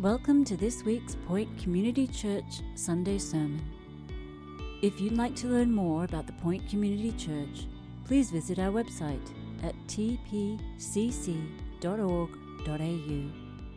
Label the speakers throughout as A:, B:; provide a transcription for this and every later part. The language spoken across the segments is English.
A: Welcome to this week's Point Community Church Sunday Sermon. If you'd like to learn more about the Point Community Church, please visit our website at tpcc.org.au.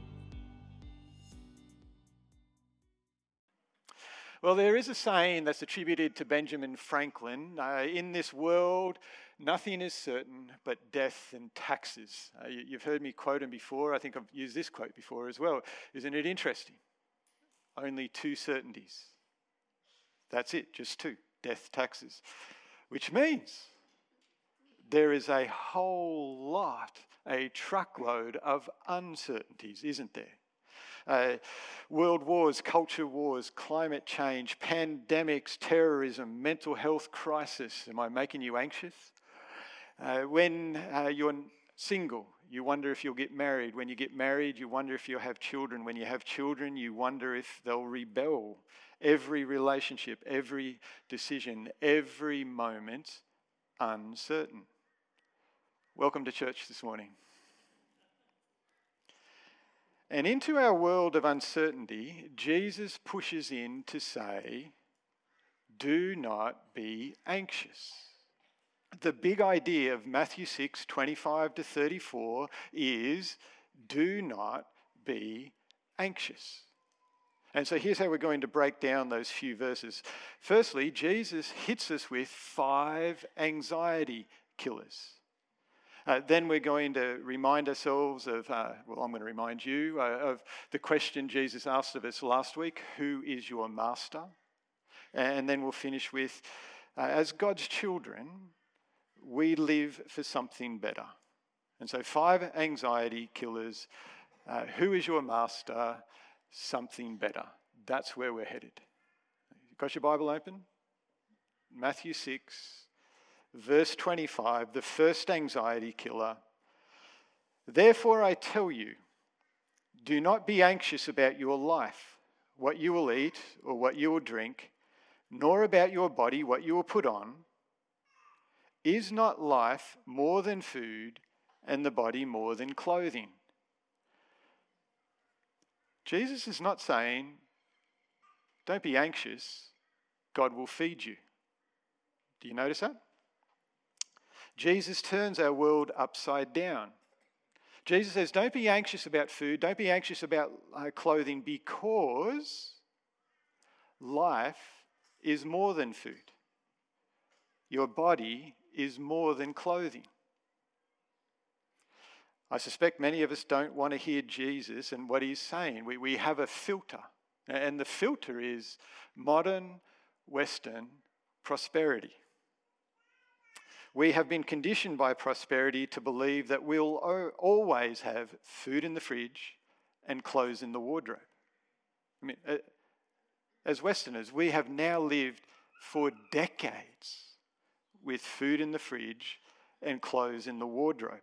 B: Well, there is a saying that's attributed to Benjamin Franklin. In this world, nothing is certain but death and taxes. You've heard me quote him before. I think I've used this quote before as well. Isn't it interesting? Only two certainties. That's it, just two. Death, taxes. Which means there is a whole lot, a truckload of uncertainties, isn't there? World wars, culture wars, climate change, pandemics, terrorism, mental health crisis. Am I making you anxious? When you're single, you wonder if you'll get married. When you get married, you wonder if you'll have children. When you have children, you wonder if they'll rebel. Every relationship, every decision, every moment, uncertain. Welcome to church this morning. And into our world of uncertainty, Jesus pushes in to say, do not be anxious. The big idea of Matthew 6, 25 to 34 is, do not be anxious. And so here's how we're going to break down those few verses. Firstly, Jesus hits us with 5 anxiety killers. Then we're going to remind ourselves of, I'm going to remind you of the question Jesus asked of us last week, who is your master? And then we'll finish with, as God's children, we live for something better. And so 5 anxiety killers, who is your master? Something better. That's where we're headed. Got your Bible open? Matthew 6. Verse 25, the first anxiety killer. Therefore I tell you, do not be anxious about your life, what you will eat or what you will drink, nor about your body, what you will put on. Is not life more than food and the body more than clothing? Jesus is not saying, don't be anxious, God will feed you. Do you notice that? Jesus turns our world upside down. Jesus says, don't be anxious about food, don't be anxious about clothing, because life is more than food. Your body is more than clothing. I suspect many of us don't want to hear Jesus and what he's saying. We have a filter, and the filter is modern Western prosperity. We have been conditioned by prosperity to believe that we'll always have food in the fridge and clothes in the wardrobe. I mean, as Westerners, we have now lived for decades with food in the fridge and clothes in the wardrobe.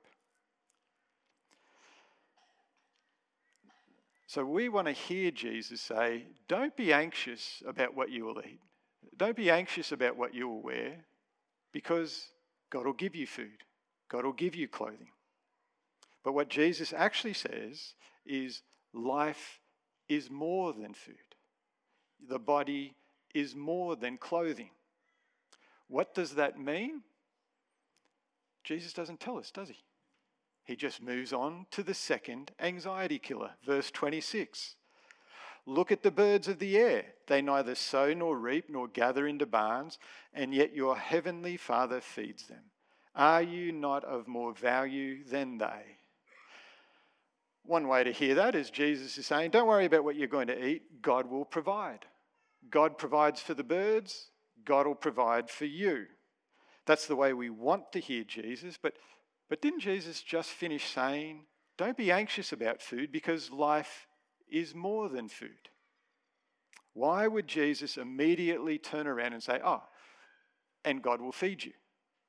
B: So we want to hear Jesus say, don't be anxious about what you will eat. Don't be anxious about what you will wear, because God will give you food. God will give you clothing. But what Jesus actually says is life is more than food. The body is more than clothing. What does that mean? Jesus doesn't tell us, does he? He just moves on to the second anxiety killer, verse 26. Look at the birds of the air. They neither sow nor reap nor gather into barns, and yet your heavenly Father feeds them. Are you not of more value than they? One way to hear that is Jesus is saying, don't worry about what you're going to eat. God will provide. God provides for the birds. God will provide for you. That's the way we want to hear Jesus. But didn't Jesus just finish saying, don't be anxious about food, because life is more than food? Why would Jesus immediately turn around and say, and God will feed you?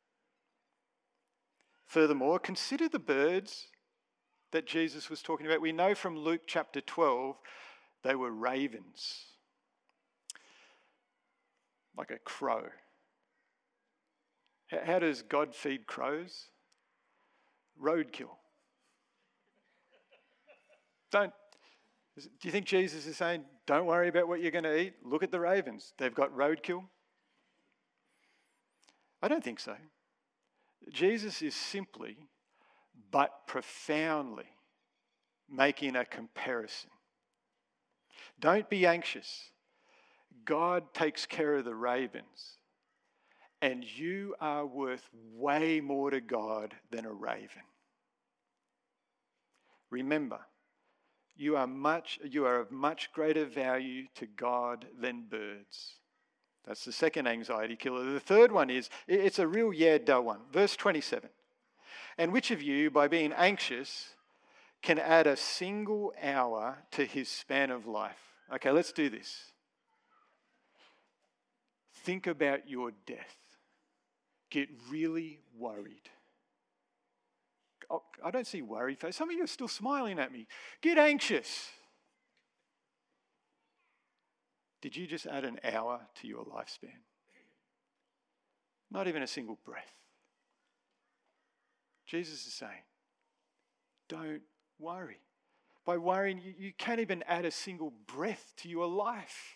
B: Furthermore, consider the birds that Jesus was talking about. We know from Luke chapter 12, they were ravens, like a crow. How does God feed crows? Roadkill. Do you think Jesus is saying, don't worry about what you're going to eat? Look at the ravens. They've got roadkill. I don't think so. Jesus is simply, but profoundly, making a comparison. Don't be anxious. God takes care of the ravens, and you are worth way more to God than a raven. Remember, you are of much greater value to God than birds. That's the second anxiety killer. The third one is, it's a real duh one. Verse 27. And which of you, by being anxious, can add a single hour to his span of life? Okay, let's do this. Think about your death. Get really worried. Oh, I don't see worried face. Some of you are still smiling at me. Get anxious. Did you just add an hour to your lifespan? Not even a single breath. Jesus is saying, don't worry. By worrying, you can't even add a single breath to your life.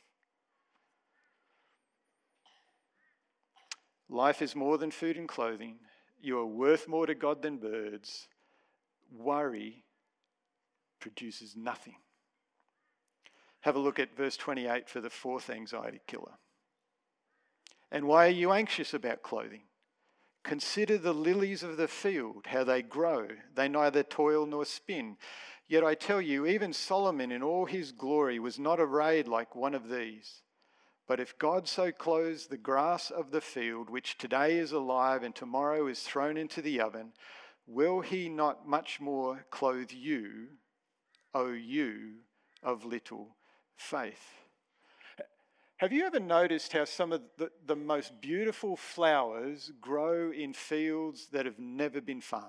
B: Life is more than food and clothing. You are worth more to God than birds. Worry produces nothing. Have a look at verse 28 for the fourth anxiety killer. And why are you anxious about clothing? Consider the lilies of the field, how they grow. They neither toil nor spin. Yet I tell you, even Solomon in all his glory was not arrayed like one of these. But if God so clothes the grass of the field, which today is alive and tomorrow is thrown into the oven, will he not much more clothe you, O you of little faith? Have you ever noticed how some of the most beautiful flowers grow in fields that have never been farmed?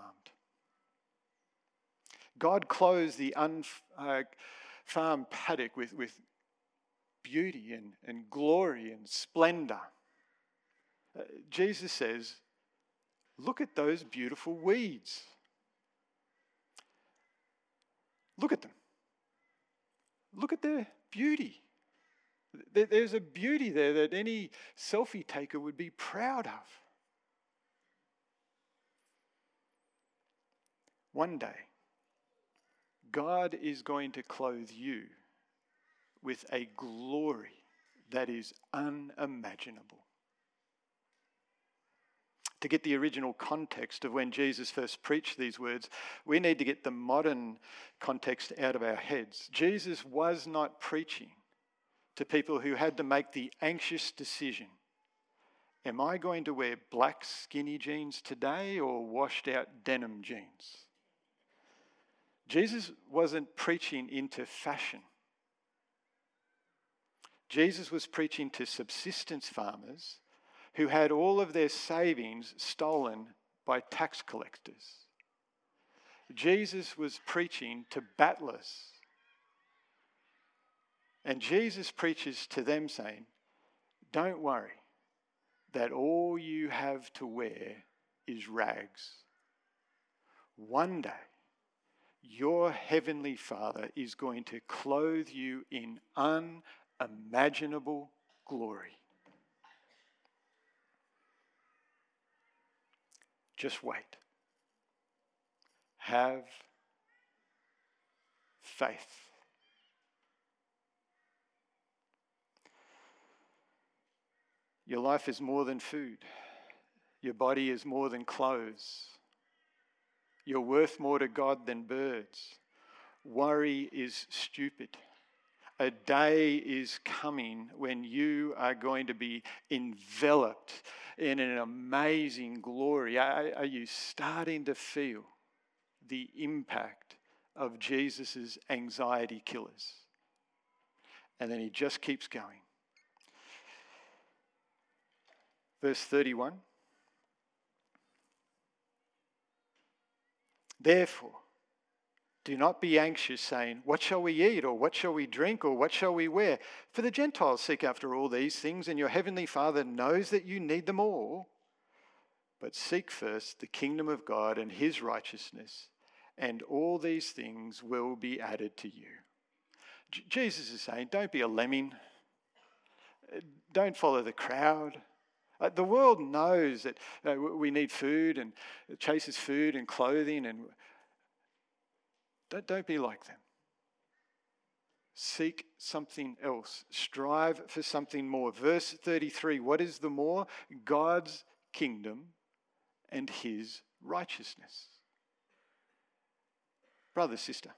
B: God clothes the unfarmed paddock with beauty and glory and splendor. Jesus says, look at those beautiful weeds. Look at them. Look at their beauty. There's a beauty there that any selfie taker would be proud of. One day, God is going to clothe you with a glory that is unimaginable. To get the original context of when Jesus first preached these words, we need to get the modern context out of our heads. Jesus was not preaching to people who had to make the anxious decision. Am I going to wear black skinny jeans today or washed out denim jeans? Jesus wasn't preaching into fashion. Jesus was preaching to subsistence farmers who had all of their savings stolen by tax collectors. Jesus was preaching to battlers. And Jesus preaches to them saying, don't worry that all you have to wear is rags. One day, your heavenly Father is going to clothe you in unimaginable glory. Just wait. Have faith. Your life is more than food. Your body is more than clothes. You're worth more to God than birds. Worry is stupid. A day is coming when you are going to be enveloped in an amazing glory. Are you starting to feel the impact of Jesus' anxiety killers? And then he just keeps going. Verse 31. Therefore, do not be anxious, saying, what shall we eat, or what shall we drink, or what shall we wear? For the Gentiles seek after all these things, and your heavenly Father knows that you need them all. But seek first the kingdom of God and his righteousness, and all these things will be added to you. Jesus is saying, don't be a lemming. Don't follow the crowd. The world knows that we need food and chases food and clothing, and don't be like them. Seek something else. Strive for something more. Verse 33, what is the more? God's kingdom and his righteousness. Brother, sister,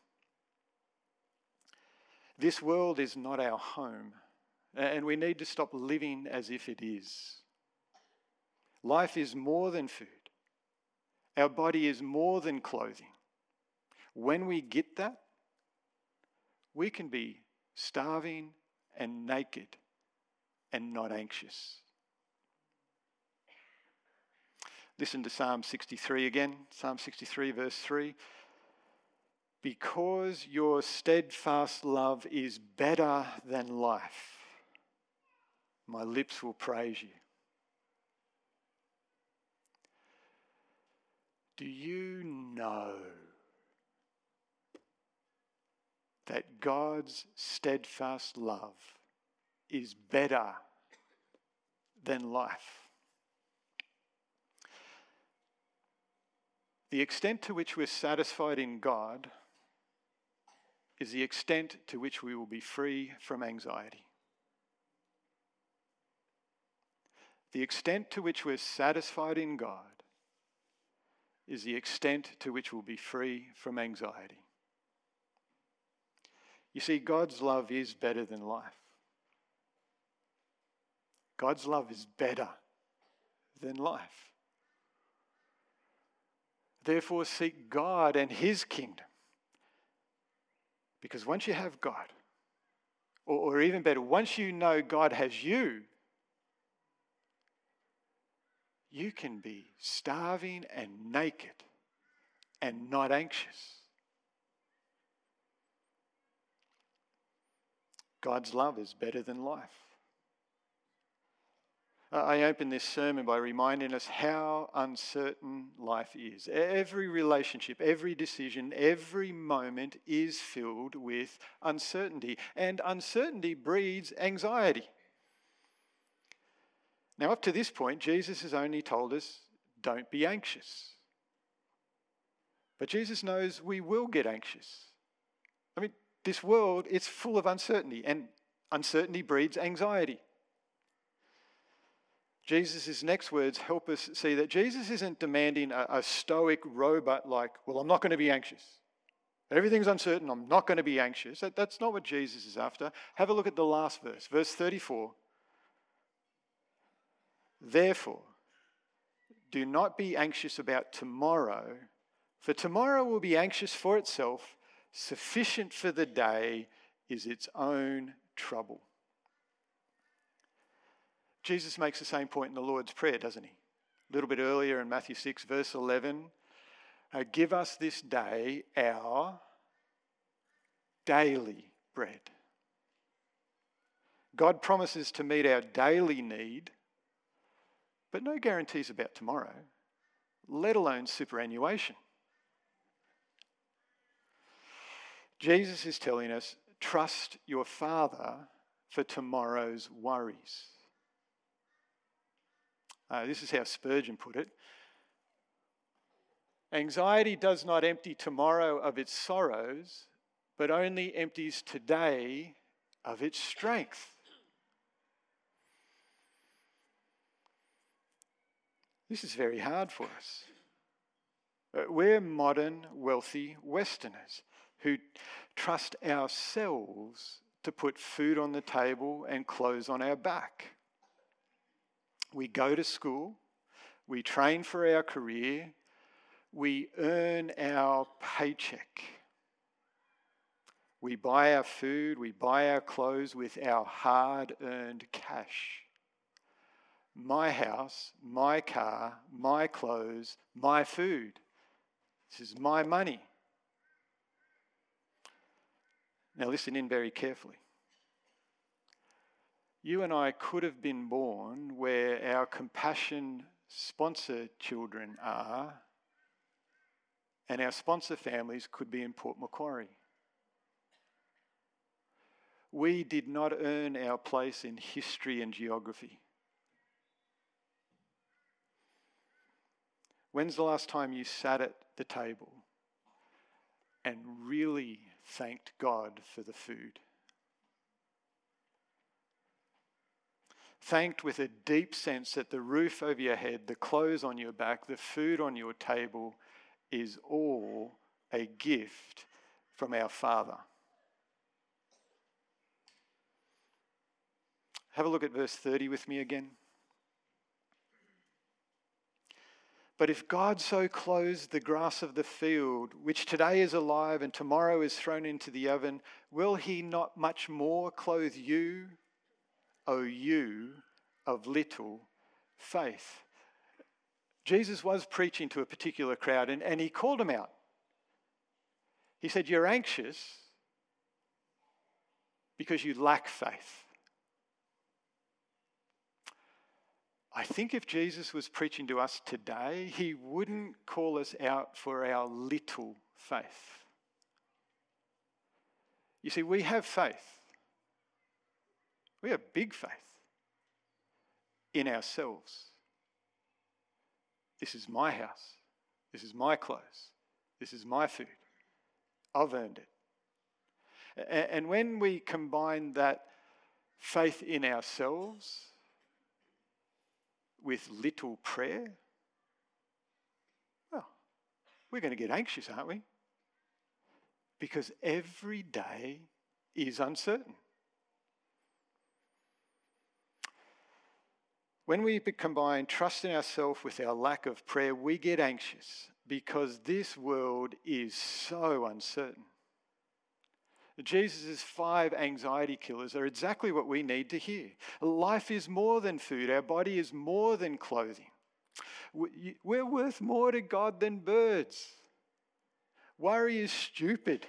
B: this world is not our home, and we need to stop living as if it is. Life is more than food. Our body is more than clothing. When we get that, we can be starving and naked and not anxious. Listen to Psalm 63 again. Psalm 63 verse 3. Because your steadfast love is better than life, my lips will praise you. Do you know that God's steadfast love is better than life? The extent to which we're satisfied in God is the extent to which we will be free from anxiety. The extent to which we're satisfied in God is the extent to which we'll be free from anxiety. You see, God's love is better than life. God's love is better than life. Therefore, seek God and his kingdom. Because once you have God, or even better, once you know God has you, you can be starving and naked and not anxious. God's love is better than life. I open this sermon by reminding us how uncertain life is. Every relationship, every decision, every moment is filled with uncertainty, and uncertainty breeds anxiety. Now, up to this point, Jesus has only told us, don't be anxious. But Jesus knows we will get anxious. I mean, this world, it's full of uncertainty, and uncertainty breeds anxiety. Jesus' next words help us see that Jesus isn't demanding a stoic robot like, well, I'm not going to be anxious. Everything's uncertain, I'm not going to be anxious. That's not what Jesus is after. Have a look at the last verse, verse 34. Therefore, do not be anxious about tomorrow, for tomorrow will be anxious for itself. Sufficient for the day is its own trouble. Jesus makes the same point in the Lord's Prayer, doesn't he? A little bit earlier in Matthew 6, verse 11. Give us this day our daily bread. God promises to meet our daily need, but no guarantees about tomorrow, let alone superannuation. Jesus is telling us, trust your Father for tomorrow's worries. This is how Spurgeon put it. Anxiety does not empty tomorrow of its sorrows, but only empties today of its strength. This is very hard for us. We're modern, wealthy Westerners who trust ourselves to put food on the table and clothes on our back. We go to school, we train for our career, we earn our paycheck. We buy our food, we buy our clothes with our hard-earned cash. My house, my car, my clothes, my food. This is my money. Now listen in very carefully. You and I could have been born where our compassion sponsor children are, and our sponsor families could be in Port Macquarie. We did not earn our place in history and geography. When's the last time you sat at the table and really thanked God for the food? Thanked with a deep sense that the roof over your head, the clothes on your back, the food on your table is all a gift from our Father. Have a look at verse 30 with me again. But if God so clothes the grass of the field, which today is alive and tomorrow is thrown into the oven, will he not much more clothe you, O you of little faith? Jesus was preaching to a particular crowd and he called them out. He said, you're anxious because you lack faith. I think if Jesus was preaching to us today, he wouldn't call us out for our little faith. You see, we have faith. We have big faith in ourselves. This is my house. This is my clothes. This is my food. I've earned it. And when we combine that faith in ourselves with little prayer, well, we're going to get anxious, aren't we? Because every day is uncertain. When we combine trust in ourselves with our lack of prayer, we get anxious because this world is so uncertain. Jesus' 5 anxiety killers are exactly what we need to hear. Life is more than food. Our body is more than clothing. We're worth more to God than birds. Worry is stupid.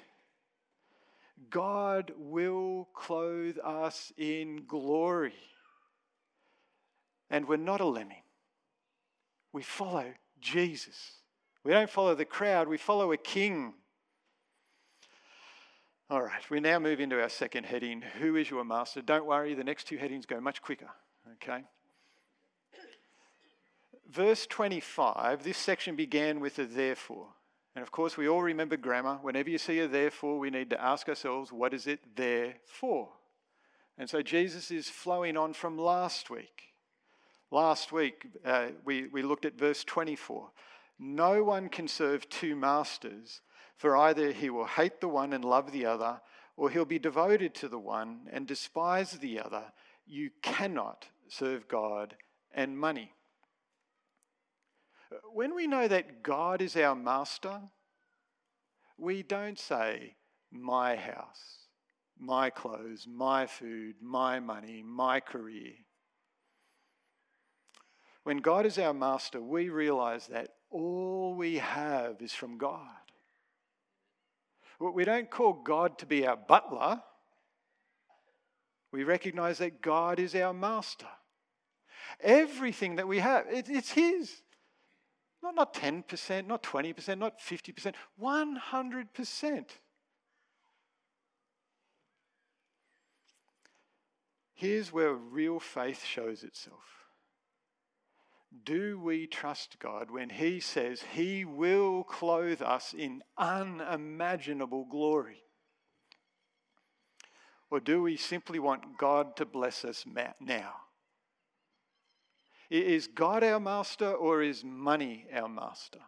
B: God will clothe us in glory. And we're not a lemming. We follow Jesus. We don't follow the crowd, we follow a king. All right, we now move into our second heading. Who is your master? Don't worry, the next 2 headings go much quicker, okay? Verse 25, this section began with a therefore. And of course, we all remember grammar. Whenever you see a therefore, we need to ask ourselves, what is it there for? And so Jesus is flowing on from last week. Last week, we looked at verse 24. No one can serve 2 masters, for either he will hate the one and love the other, or he'll be devoted to the one and despise the other. You cannot serve God and money. When we know that God is our master, we don't say, my house, my clothes, my food, my money, my career. When God is our master, we realize that all we have is from God. We don't call God to be our butler. We recognize that God is our master. Everything that we have, it's his. Not 10%, not 20%, not 50%, 100%. Here's where real faith shows itself. Do we trust God when he says he will clothe us in unimaginable glory? Or do we simply want God to bless us now? Is God our master or is money our master?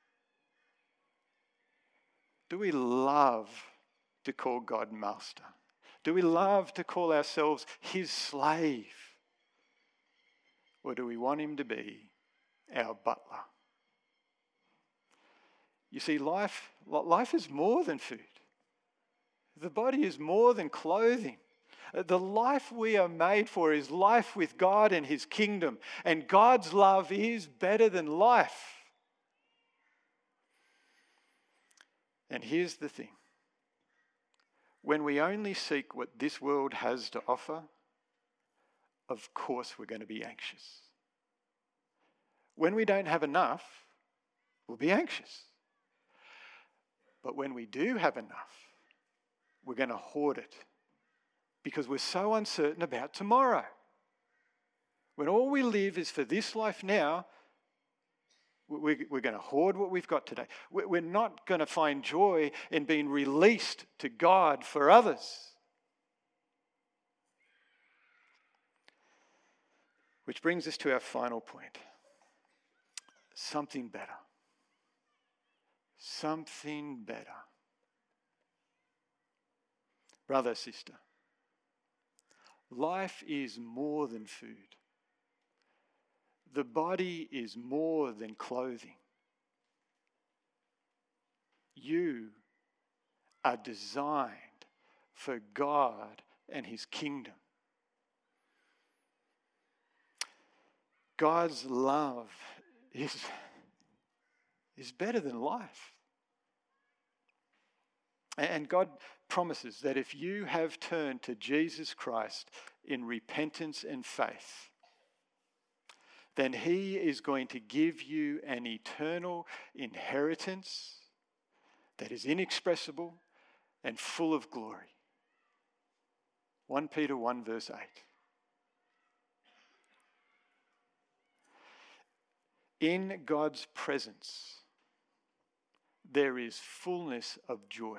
B: Do we love to call God master? Do we love to call ourselves his slave? Or do we want him to be our butler? You see, life is more than food. The body is more than clothing. The life we are made for is life with God and his kingdom. And God's love is better than life. And here's the thing. When we only seek what this world has to offer, of course we're going to be anxious. When we don't have enough, we'll be anxious. But when we do have enough, we're going to hoard it. because we're so uncertain about tomorrow. When all we live is for this life now, we're going to hoard what we've got today. We're not going to find joy in being released to God for others. Which brings us to our final point. Something better. Something better. Brother, sister, life is more than food. The body is more than clothing. You are designed for God and His kingdom. God's love is better than life. And God promises that if you have turned to Jesus Christ in repentance and faith, then He is going to give you an eternal inheritance that is inexpressible and full of glory. 1 Peter 1 verse 8. In God's presence, there is fullness of joy.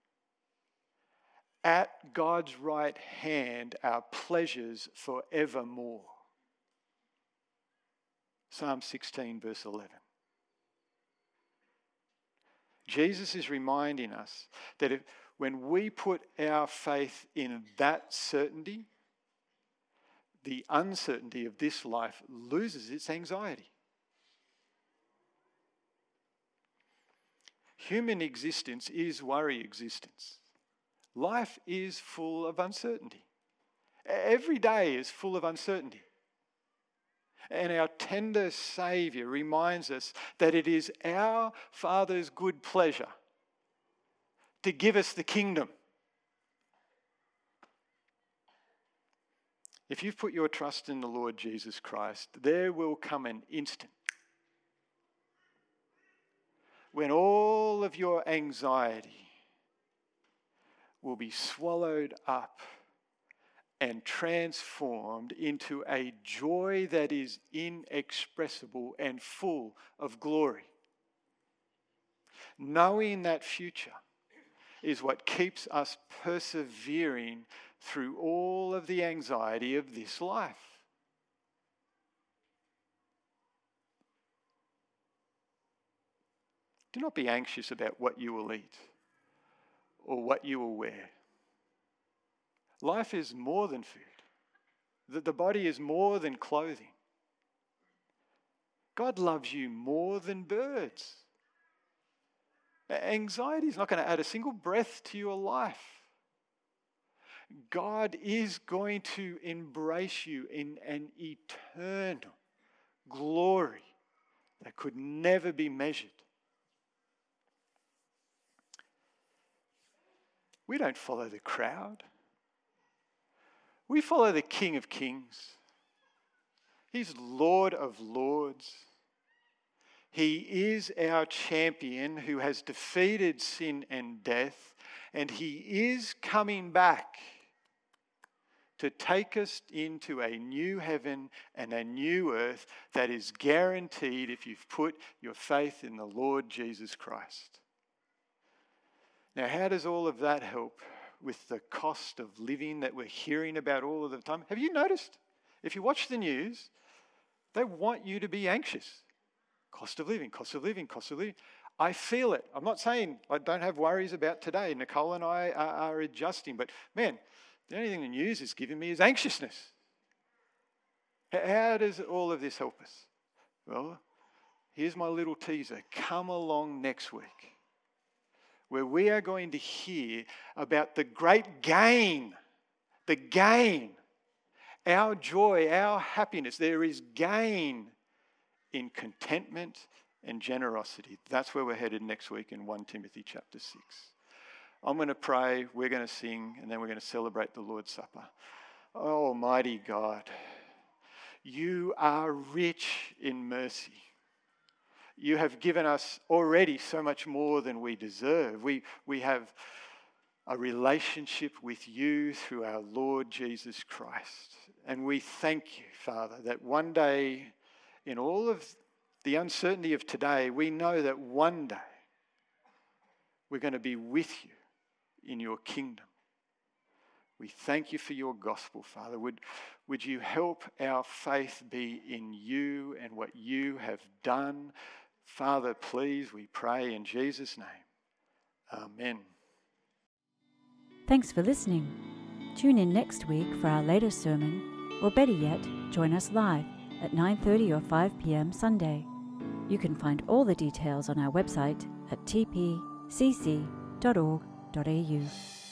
B: At God's right hand are pleasures forevermore. Psalm 16 verse 11. Jesus is reminding us that when we put our faith in that certainty, the uncertainty of this life loses its anxiety. Human existence is worry existence. Life is full of uncertainty. Every day is full of uncertainty. And our tender Saviour reminds us that it is our Father's good pleasure to give us the kingdom. If you've put your trust in the Lord Jesus Christ, there will come an instant when all of your anxiety will be swallowed up and transformed into a joy that is inexpressible and full of glory. Knowing that future is what keeps us persevering through all of the anxiety of this life. Do not be anxious about what you will eat or what you will wear. Life is more than food. The body is more than clothing. God loves you more than birds. Anxiety is not going to add a single breath to your life. God is going to embrace you in an eternal glory that could never be measured. We don't follow the crowd. We follow the King of Kings. He's Lord of Lords. He is our champion who has defeated sin and death, and He is coming back to take us into a new heaven and a new earth that is guaranteed if you've put your faith in the Lord Jesus Christ. Now, how does all of that help with the cost of living that we're hearing about all of the time? Have you noticed? If you watch the news, they want you to be anxious. Cost of living, cost of living, cost of living. I feel it. I'm not saying I don't have worries about today. Nicole and I are adjusting. But man, the only thing the news is giving me is anxiousness. How does all of this help us? Well, here's my little teaser. Come along next week, where we are going to hear about the great gain, our joy, our happiness. There is gain in contentment and generosity. That's where we're headed next week in 1 Timothy chapter 6. I'm going to pray, we're going to sing, and then we're going to celebrate the Lord's Supper. Oh, Almighty God, You are rich in mercy. You have given us already so much more than we deserve. We have a relationship with you through our Lord Jesus Christ. And we thank you, Father, that one day, in all of the uncertainty of today, we know that one day we're going to be with you in your kingdom. We thank you for your gospel, Father. Would you help our faith be in you and what you have done? Father, please, we pray in Jesus' name. Amen.
A: Thanks for listening. Tune in next week for our latest sermon, or better yet, join us live at 9:30 or 5 p.m. Sunday. You can find all the details on our website at tpcc.org.au.